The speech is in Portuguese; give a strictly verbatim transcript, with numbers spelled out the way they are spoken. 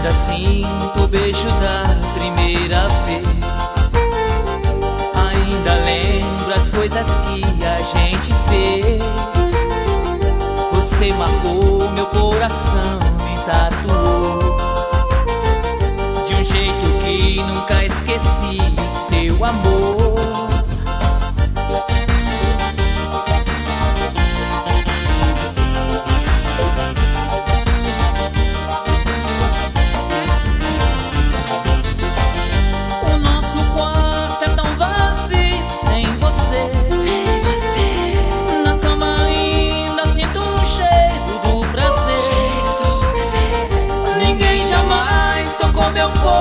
Ainda sinto o beijo da primeira vez. Ainda lembro as coisas que a gente fez. Você marcou meu coração e tatuou de um jeito que nunca esqueci o seu amor. Meu corpo